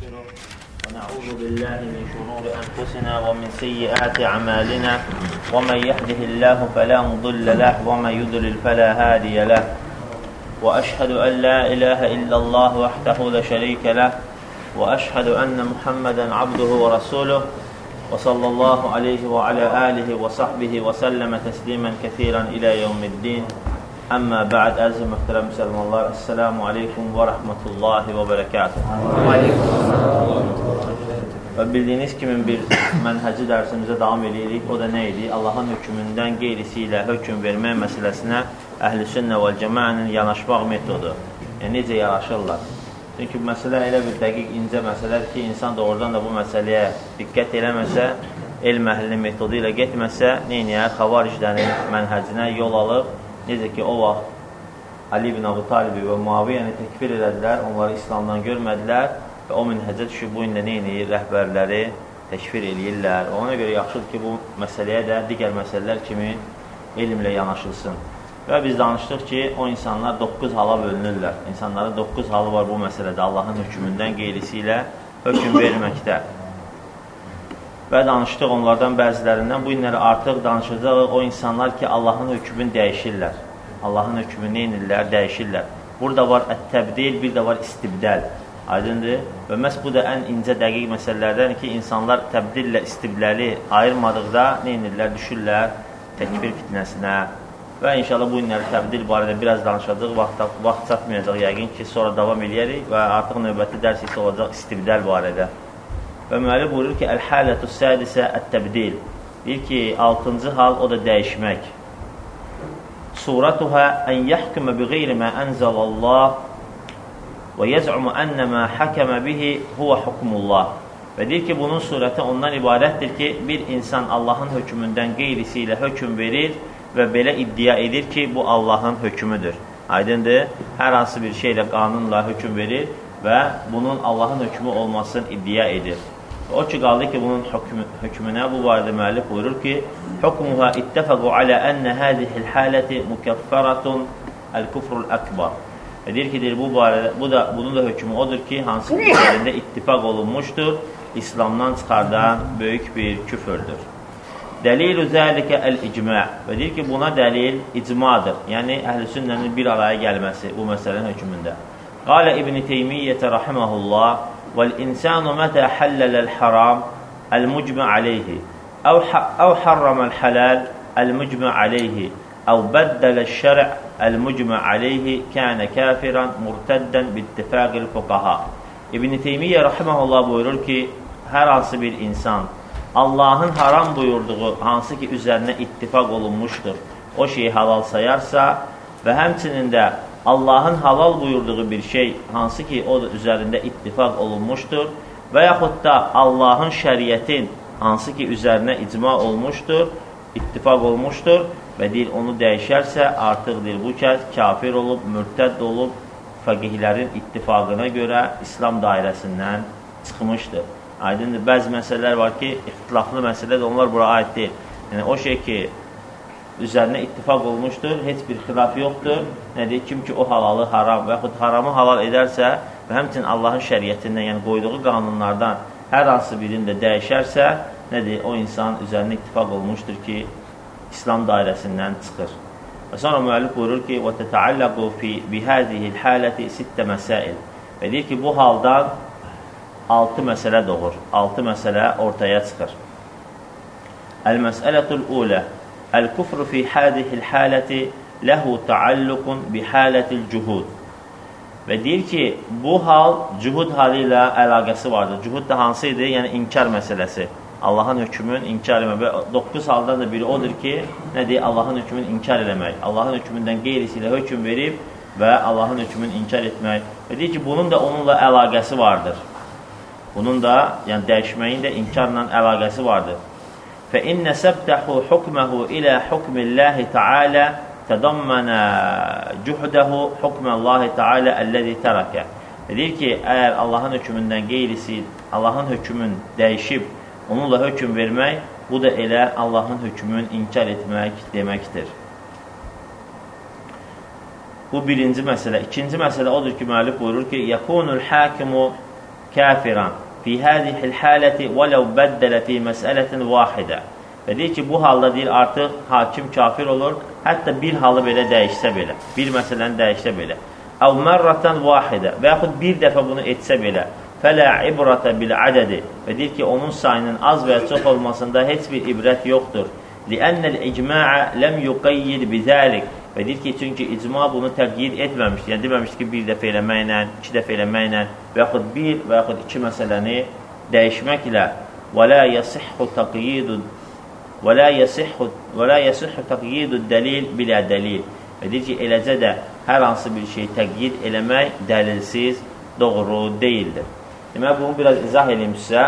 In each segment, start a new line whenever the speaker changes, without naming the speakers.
ونستغفره ونعوذ بالله من شرور أنفسنا ومن سيئات أعمالنا ومن يهده الله فلا مضل له ومن يضلل فلا هادي له وأشهد أن لا إله إلا الله وحده لا شريك له وأشهد أن محمدا عبده ورسوله وصلى الله عليه وعلى آله وصحبه وسلم تسليما كثيرا إلى يوم الدين. Əmmə bə'd, əziz mühtərəm müsəlmanlar, Esselamu aleykum və rəhmətullahi və bərəkatuhu. Və bildiyiniz kimi bir mənhəci dərsimizə davam edirik. O da nə idi? Allahın hökmündən qeyrisi ilə hökm vermək məsələsinə Əhl-i Sünnə və Cəmaənin yanaşmaq metodu. Yəni, necə yanaşırlar? Çünki məsələ elə bir dəqiq, incə məsələdir ki, insan doğrudan da bu məsələyə diqqət eləməsə, elm əhlinin metodu ilə getməsə, neynəyər? Xavariclərin mənhəcinə yol alıb, necə ki, o vaxt Ali ibn Əbu Talibi və Muaviyyəni təkfir elədilər, onları İslamdan görmədilər və o minhəcə düşüb bu ində neynəyir? Rəhbərləri təkfir eləyirlər. Ona görə yaxşıdır ki, bu məsələyə də digər məsələlər kimi elmlə yanaşılsın. Və biz danışdıq ki, o insanlar 9 hala bölünürlər. İnsanların 9 halı var bu məsələdə, Allahın hökmündən qeyrisi ilə hökm verməkdə. Və danışdıq onlardan bəzilərindən. Bu günləri artıq danışacaq o insanlar ki, Allahın hökmünü dəyişirlər. Allahın hökmünü neynirlər? Dəyişirlər. Burada var ət-təbdil, bir də var istibdəl. Aydındır. Və məhz bu da ən incə dəqiq məsələlərdən ki, insanlar təbdillə istibdəli ayırmadıqda neynirlər? Düşürlər təkfir fitnəsinə. Və inşallah bu günləri təbdil barədə biraz danışacaq. Vaxt çatmayacaq yəqin ki, sonra davam eləyərik və artıq növbəti dərs isə olacaq istibdəl barədə. Və müəllif buyurur ki, Əl-hələtu sədisə ət-təbdil. Deyir ki, 6-cı hal o da dəyişmək. Suratuhə ən yəhkümə bi qeyri mə ənzəlallah və yəz'umu ənəmə həkəmə bihi huvə hukmullah. Və deyir ki, bunun surəti ondan ibarətdir ki, bir insan Allahın hökmündən qeyrisi ilə hökm verir və belə iddia edir ki, bu Allahın hökmüdür. Aydındır, hər hansı bir şeylə, qanunla hökm verir və bunun Allahın hökmü olmasını iddia edir. O ki, qaldı ki, bunun hökmünə bu barədə müəllif buyurur ki, hukmuha ittəfəqu alə ənə hədihil haləti mükəffəratun əl-küfrul əkbar. Və deyir ki, bunun da hökmü odur ki, hansı bir üzərində ittifaq olunmuşdur, İslamdan çıxardan böyük bir küfürdür. Dəlilü zəlikə əl-icmə. Və deyir ki, buna dəlil icmadır. Yəni, Əhl-i Sünnənin bir araya gəlməsi bu məsələnin hökmündə. Qalə İbn-i Teymiyyətə rahiməhullah وَالْإِنْسَانُ مَتَى حَلَّلَ الْحَرَامِ الْمُجْمَعَ عَلَيْهِ أَوْ حَرَّمَ الْحَلَالِ الْمُجْمَعَ عَلَيْهِ أَوْ بَدَّلَ الشَّرْعَ الْمُجْمَعَ عَلَيْهِ كَانَ كَافِرًا مُرْتَدًّا بِاتِّفَاقِ الْفُقَهَا. İbn-i Teymiyyə rahiməhullah buyurur ki, hər hansı bir insan Allahın haram buyurduğu hansı ki üzərinə ittifaq olunmuşdur, o şeyi halal sayarsa və həmçinin də Allahın halal buyurduğu bir şey, hansı ki o da üzərində ittifaq olunmuşdur və yaxud da Allahın şəriətin hansı ki üzərinə icma olmuşdur, ittifaq olmuşdur və deyir, onu dəyişərsə, artıq deyir, bu kəs kafir olub, mürtədd olub, fəqihlərin ittifaqına görə İslam dairəsindən çıxmışdır. Aydındır, bəzi məsələlər var ki, ixtilaflı məsələdir, onlar bura aid deyil. Yəni, o şey ki, üzərinə ittifaq olmuşdur, heç bir xilaf yoxdur. Nədir? Kim ki o halalı haram və yaxud haramı halal edərsə və həmçinin Allahın şəriətindən, yəni qoyduğu qanunlardan hər hansı birini də dəyişərsə, nədir? O insan üzərinə ittifaq olmuşdur ki, İslam dairəsindən çıxır. Və sonra müəllif buyurur ki, وَتَتَعَلَّقُ بِهَذِهِ الْحَالَةِ سِتَّ مَسَائِلِ. Və deyir ki, bu haldan 6 məsələ doğur. 6 məsələ ortaya çıxır. Əl-məsələtul ulə Əl-küfrü fi hədihil haləti ləhu təalluqun bi halətil cühud. Və deyir ki, bu hal cühud halı ilə əlaqəsi vardır. Cühud da hansı idi? Yəni, inkar məsələsi. Allahın hökmünün inkar eləmək. Və 9 haldan da biri odur ki, nədir? Allahın hökmünü inkar eləmək. Allahın hökmündən qeyrisi ilə hökm verib və Allahın hökmünü inkar etmək. Və deyir ki, bunun da onunla əlaqəsi vardır. Bunun da, yəni dəyişməyin də inkarla əlaqəsi vardır. فَإِنَّ سَبْتَحُ حُكْمَهُ إِلَى حُكْمِ اللّٰهِ تَعَالَى تَضَمَّنَ جُحْدَهُ حُكْمَ اللّٰهِ تَعَالَى الَّذِي تَرَكَ. Deyir ki, əgər Allahın hökmündən qeyrisi, Allahın hökmün dəyişib, onunla hökm vermək, bu da elə Allahın hökmünü inkar etmək deməkdir. Bu birinci məsələ. İkinci məsələ odur ki, müəllif buyurur ki, يَكُونُ الْحَاكِمُ kafiran fi hadhihi al-halati və law baddala fi mas'alatin wahidə. Və deyir ki, bu halda deyir, artıq hakim kafir olur, hətta bir halı belə dəyişsə belə, bir məsələni dəyişsə belə. Əv mərratan vahidə və yaxud bir dəfə bunu etsə belə. Fələ ibrətə bil-ədədi və deyir ki, onun sayının az və çox olmasında heç bir ibrət yoxdur. Li'ənnəl icma'a ləm yuqayyid bizəlik və deyir ki, çünki icma bunu təqyid etməmişdir. Yəni, deməmişdir ki, bir dəfə eləməklə, iki dəfə eləməklə və yaxud bir və yaxud iki məsələni dəyişməklə və la yasihhu təqyidu dəlil bilə dəlil və deyir ki, eləcə də hər hansı bir şey təqyid eləmək dəlilsiz doğru deyildir. Demək, bunu biraz izah edeyim sizə.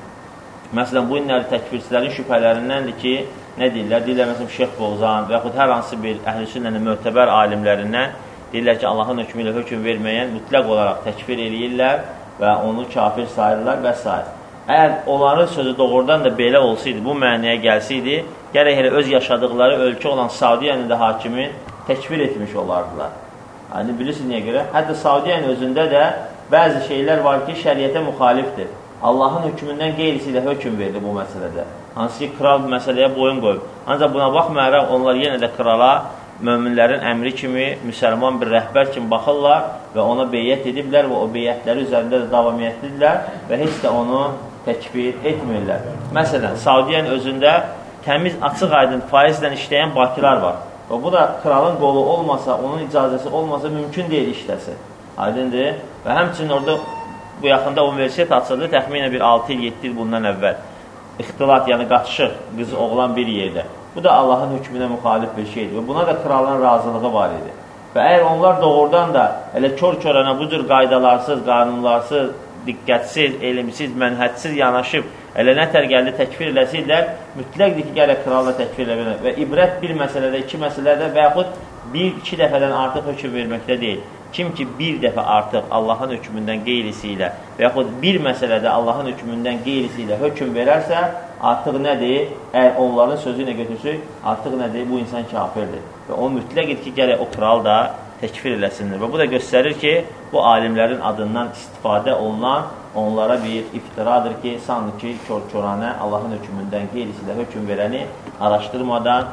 Məsələn, bu inləri təkfirçilərin şübhələrindəndir ki, nə deyirlər? Deyirlər, məsələn, Şeyx Bozan və yaxud hər hansı bir əhl-i sünnənin mötəbər alimlərindən deyirlər ki, Allahın hökmü ilə hökm verməyən mütləq olaraq təkfir eləyirlər və onu kafir sayırlar və s. Əgər onların sözü doğrudan da belə olsaydı, bu mənəyə gəlsəydi, gərək elə öz yaşadıqları ölkə olan Saudiyanın da hakimi təkfir etmiş olardılar. Yəni, bilirsiniz niyə görə? Hətta Saudiyanın özündə də bəzi şeylər var ki, şəriətə müxalifdir. Allahın hökmündən qeyrisi ilə hökm verdi bu məsələdə. Hansı ki, kral məsələyə boyun qoyub. Ancaq buna baxmayaraq, onlar yenə də krala möminlərin əmri kimi, müsəlman bir rəhbər kimi baxırlar və ona beyyət ediblər və o beyyətləri üzərində də davamiyyətlidirlər və heç də onu təkfir etmirlər. Məsələn, Saudiyanın özündə təmiz, açıq aydın faizlə işləyən bakılar var. Və bu da kralın qolu olmasa, onun icazəsi olmasa mümkün deyil işləsi. Aydındır. Və həmçinin orada bu yaxında universitet açıldı, təxminən bir 6 il, 7 il bundan əvvəl. İxtilat, yəni qaçışıq, qız, oğlan bir yerdə. Bu da Allahın hökmünə müxalif bir şeydir. Və buna da kralın razılığı var idi. Və əgər onlar doğrudan da elə kör-körənə bu cür qaydalarsız, qanunlarsız, diqqətsiz, elmsiz, mənhədsiz yanaşıb, elə nətər gəldi təkfir eləsəklər, mütləqdir ki, gələ kralla təkfir eləmək. Və ibrət bir məsələdə, iki məsələdə və yaxud bir-iki dəfədən artıq hökm verməkdə deyil. Kim ki, bir dəfə artıq Allahın hökmündən qeyrisi ilə və yaxud bir məsələdə Allahın hökmündən qeyrisi ilə hökm verərsə, artıq nədir? Əgər onların sözü ilə götürsək, artıq nədir? Bu insan kafirdir. Və o mütləqdir ki, gələ o kral da təkfir eləsindir. Və bu da göstərir ki, bu alimlərin adından istifadə olunan onlara bir iftiradır ki, sanki ki, kör-köranə Allahın hökmündən qeyrisi ilə hökm verəni araşdırmadan,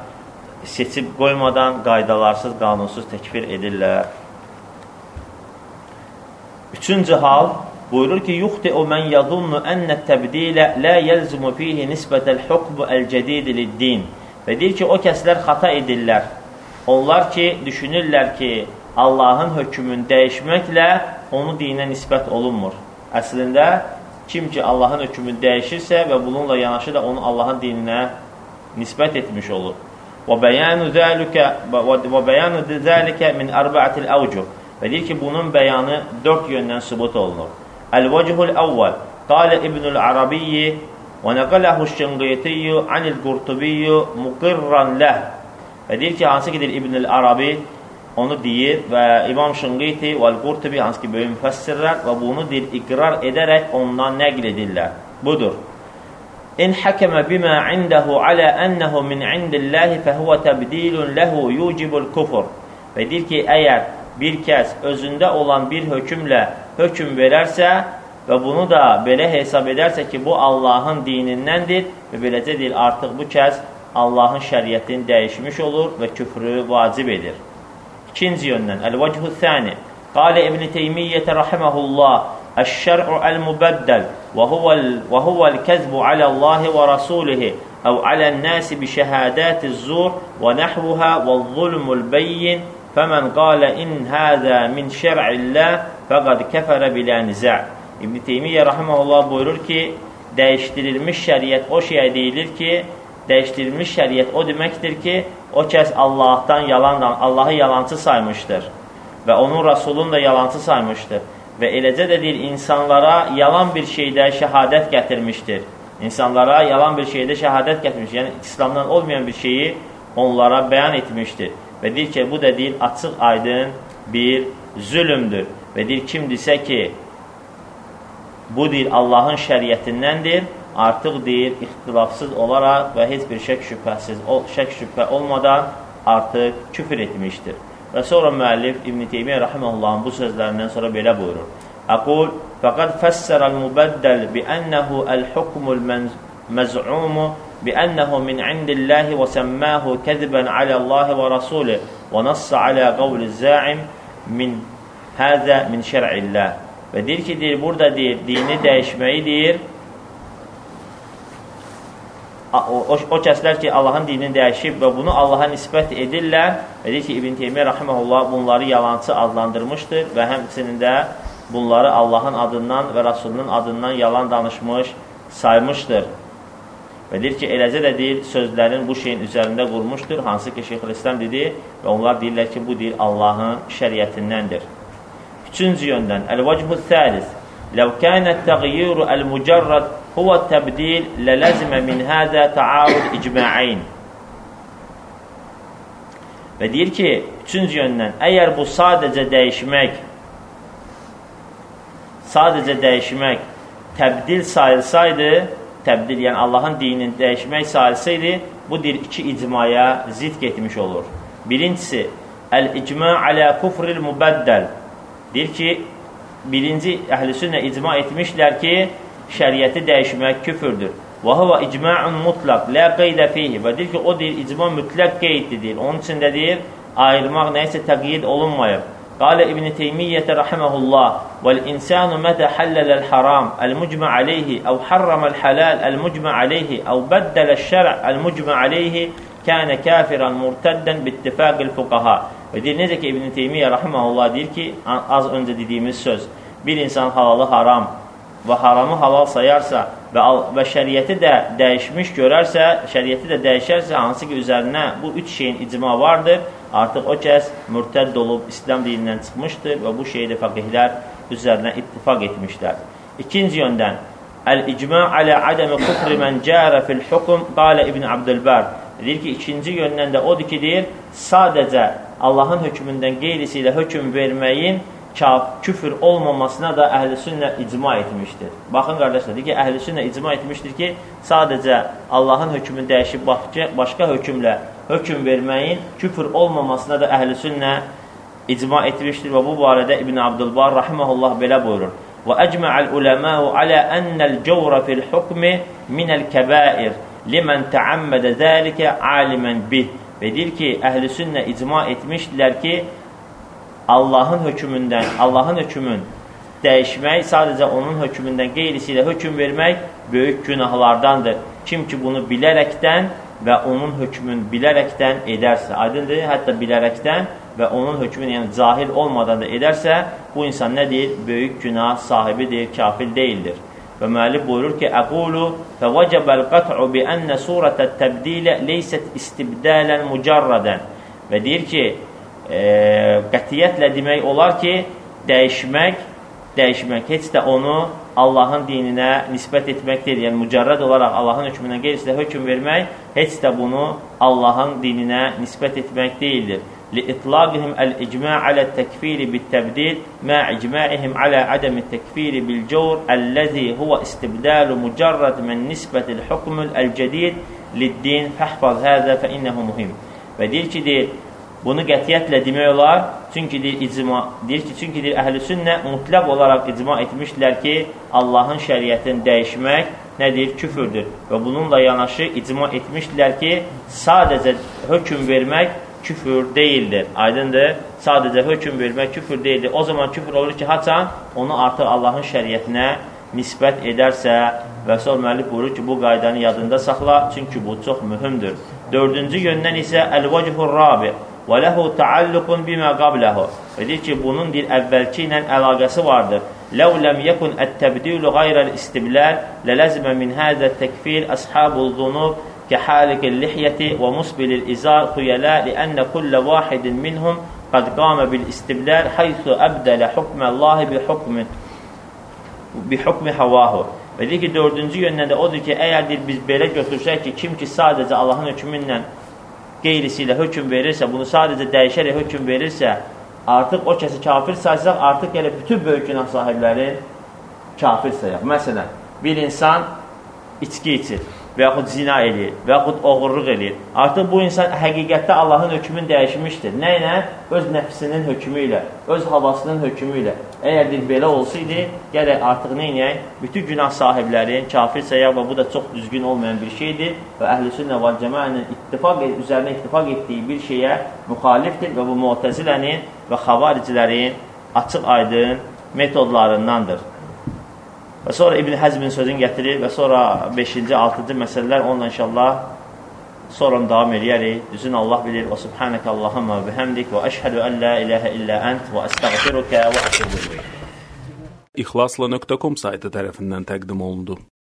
seçib qoymadan, qaydalarsız, qanunsuz təkfir edirlər. Üçüncü hal buyurur ki, yuxti'u mən yadunnu ennət təbdilə lə yəlzumu fihi nisbətəl hukmu əl-cədidi lid-din. Və deyir ki, o kəslər xata edirlər. Onlar ki, düşünürlər ki, Allahın hökmünü dəyişməklə onu dinə nisbət olunmur. Əslində, kim ki Allahın hökmünü dəyişirsə və bununla yanaşı da onu Allahın dininə nisbət etmiş olur. Və bəyanu zəlikə min arba'atil əvcuh. Və deyir ki, bunun bəyanı 4 yöndən sübut olunur. Əl-vəcihul əvvəl, qalə İbnül Arabiyyi və nəqələhu şınqiyətiyyu anil-qurtubiyyu muqirran ləh. Və deyir ki, hansı ki, İbnül Arabi onu deyir və İmam Şınqiti və Al-Qurtubi, hansı ki, böyük müfəssirlər və bunu deyir, iqrar edərək ondan nəql edirlər. Budur. İn həkəmə bimə indəhu alə ənəhu min indilləhi fəhuvə təbdilun ləhu yucibul kufur. Və deyir ki, əgər bir kəs özündə olan bir hökmlə hökm verərsə və bunu da belə hesab edərsə ki, bu Allahın dinindəndir və beləcə deyil, artıq bu kəs Allahın şəriətini dəyişmiş olur və küfrü vacib edir. İkinci yöndən, əl-vəchü thəni, qalə İbn-i Teymiyyətə rahiməhullah, əş-şər'u əl-mübəddəl və huvəl-kəzbu aləllahi və rasulihi əv alən-nəsi bi şəhədəti-z-zur və nəhvuhə və-zulmul-bəyyin fəmən qalə in həzə min şər'illəh fəqad kəfərə bilə nizə. İbn-i Teymiyyə rahiməhullah buyurur ki, dəyişdirilmiş şəriət o şeyə deyilir ki, dəyişdirilmiş şəriət o deməkdir ki, o kəs Allahı yalancı saymışdır və onun Rasulunu da yalancı saymışdır və eləcə də deyir, insanlara yalan bir şeydə şəhadət gətirmişdir. İnsanlara yalan bir şeydə şəhadət gətirmişdir. Yəni, İslamdan olmayan bir şeyi onlara bəyan etmişdir. Və deyir ki, bu da deyir, açıq aydın bir zülümdür. Və deyir, kimdirsə ki, bu deyir, Allahın şəriətindəndir, artıq deyir, ixtilafsız olaraq və heç bir şək şübhə olmadan artıq küfür etmişdir. Və sonra müəllif İbn-i Teymiyyə rahiməhullahın bu sözlərindən sonra belə buyurur. أقول فقد فسر المبدل بأنه الحكم المزعوم بأنه من عند الله وسماه كذبا على الله ورسوله ونص على قول الزاعم من هذا من شرع الله. Və deyir ki, burada dini dəyişməyi deyir. O kəslər ki, Allahın dinini dəyişib və bunu Allaha nisbət edirlər. Və deyir ki, İbn Teymiyyə rahimehullah bunları yalançı adlandırmışdır və həmçinin də bunları Allahın adından və Rasulunun adından yalan danışmış, saymışdır. Və deyir ki, eləcə də deyir, sözlərin bu şeyin üzərində qurmuşdur, hansı ki, Şeyxülislam dedi və onlar deyirlər ki, bu deyir Allahın şəriətindəndir. Üçüncü yöndən, el-vəcbü thəlis, ləv kənət təğyirü el-mücərrəd huvə təbdil lələzmə min hədə təarud icma'in. Və deyir ki, üçüncü yöndən, əgər bu sadəcə dəyişmək təbdil sayılsaydı, təbdil, yəni Allahın dinini dəyişmək sayılsaydı, bu deyir, iki icmaya zid getmiş olur. Birincisi, el-icma alə kufril mübəddəl. Deyir ki, birinci əhl-i sünnə icma etmişlər ki, şəriəti dəyişmək küfürdür. Və huvə icma'un mutlaq, lə qeydə fihi. Və deyir ki, o deyir, icma mütləq qeyddir deyir. Onun üçün də deyir, ayırmaq nəyəsə təqyid olunmayıb. Qalə İbn Teymiyyətə rahiməhullah, vəl-insanu mətə halləl haram, əl-mücmə aleyhi, əv harraməl halal, əl-mücmə aleyhi, əv bəddələl şərə, əl-mücmə aleyhi, kənə kafirən murtəddən bittifaqil fuqaha. Və deyir, necə ki, İbn Teymiyyə rahiməhullah deyir ki, az öncə dediyimiz söz, bir insan halalı haram və haramı halal sayarsa və şəriəti də dəyişmiş görərsə, şəriəti də dəyişərsə, hansı ki, üzərinə bu üç şeyin icma vardır, artıq o kəs mürtədd olub, İslam dinindən çıxmışdır və bu şeydə fəqihlər üzərinə ittifaq etmişlər. İkinci yöndən, əl-icma alə adəmi kufri mən cərə fil hukm, qalə İbn Abdülbər. Deyir ki, ikinci yöndən də odur ki, deyir, sadəcə Allahın hökmündən qeyrisi ilə hökm verməyin küfür olmamasına da əhl-i sünnə icma etmişdir. Baxın, qardaşlar, deyir ki, əhl-i sünnə icma etmişdir ki, sadəcə Allahın hökmünü dəyişib başqa hökmlə hökm verməyin küfür olmamasına da əhl-i sünnə icma etmişdir və bu barədə İbn Abdülbar rahiməhullah belə buyurur. Və əcmə'əl uləməu alə ənəl cəvrə fil hukmi minəl kəbair limən təammədə zəlikə alimən bih. Və deyir ki, əhl-i sünnə icma etmişdilər ki, Allahın hökmün dəyişmək, sadəcə onun hökmündən qeyrisi ilə hökm vermək böyük günahlardandır. Kim ki, bunu bilərəkdən və onun hökmün bilərəkdən edərsə, aydındır, hətta bilərəkdən və onun hökmünü, yəni cahil olmadan da edərsə, bu insan nə deyir? Böyük günah sahibidir, kafir deyildir. Və müəllif buyurur ki, əqulu fəvəcəbəl qat'u bi ənə surətət təbdilə leysət istibdələn mücərrədən. Və deyir ki, qətiyyətlə demək olar ki, dəyişmək heç də onu Allahın dininə nisbət etmək deyil. Yəni, mücərrəd olaraq Allahın hökmündən qeyrisilə hökm vermək heç də bunu Allahın dininə nisbət etmək deyildir. لإطلاقهم الإجماع على التكفير بالتبديل مع إجماعهم على عدم التكفير بالجور الذي هو استبدال مجرد من نسبة الحكم الجديد للدين فاحفظ هذا فإنه مهم. Və deyir ki, bunu qətiyyətlə demək olar, çünki deyir əhl-i sünnə mütləq olaraq icma etmişlər ki, Allahın şəriətini dəyişmək nədir? Küfürdür. Və bununla yanaşı icma etmişlər ki, sadəcə hökm vermək küfür deyildir. Aydındır? Sadəcə hökm vermək küfür deyildir. O zaman küfür olur ki, haçan onu artıq Allahın şəriətinə nisbət edərsə və sonra müəllif buyurur ki, bu qaydanı yadında saxla, çünki bu çox mühümdür. Dördüncü yöndən isə əl-vəcihur rabi və ləhu təalluqun bimə qabləhu. Və deyir ki, bunun əvvəlki ilə əlaqəsi vardır. Ləv ləm yəkun ət-təbdilu qayrəl istibləl lələzmə min həzə təkfir əshabul zunub كحالق اللحية ومسبل الإزار خيلاء لأن كل واحد منهم قد قام بالاستبدال حيث أبدل حكم الله بحكم هواه. Və deyir ki, dördüncü yöndən də odur ki, əgər biz belə götürsək ki, kim ki sadəcə Allahın hökmündən qeyrisi ilə hökm verirsə, bunu sadəcə dəyişərək hökm verirsə, artıq o kəsi kafir saysaq, artıq elə bütün böyük günah sahibləri kafir sayaq. Məsələn, bir insan içki içir və yaxud zina eləyir, və yaxud oğurluq eləyir. Artıq bu insan həqiqətdə Allahın hökmünü dəyişmişdir. Nə ilə? Öz nəfsinin hökmü ilə, öz havasının hökmü ilə. Əgər belə olsaydı, gələk artıq nə eləyək? Bütün günah sahibləri, kafir sayaq və bu da çox düzgün olmayan bir şeydir və Əhl-i Sünnə və Cəmaənin üzərinə ittifaq etdiyi bir şeyə müxalifdir və bu Mu'təzilənin və Xavaricilərin açıq aydın metodlarındandır. Və sonra İbn Həzmin sözünü gətirir və sonra 5-ci, 6-cı məsələlər onunla inşallah sonra davam edərik. Düzün Allah bilir. Və subhanəkə Allahumma və bihəmdik və əşhədü ən la iləhə illə ənt və əstəğfirukə və ətubu ileyk.
İxlasla.com saytı tərəfindən təqdim olundu.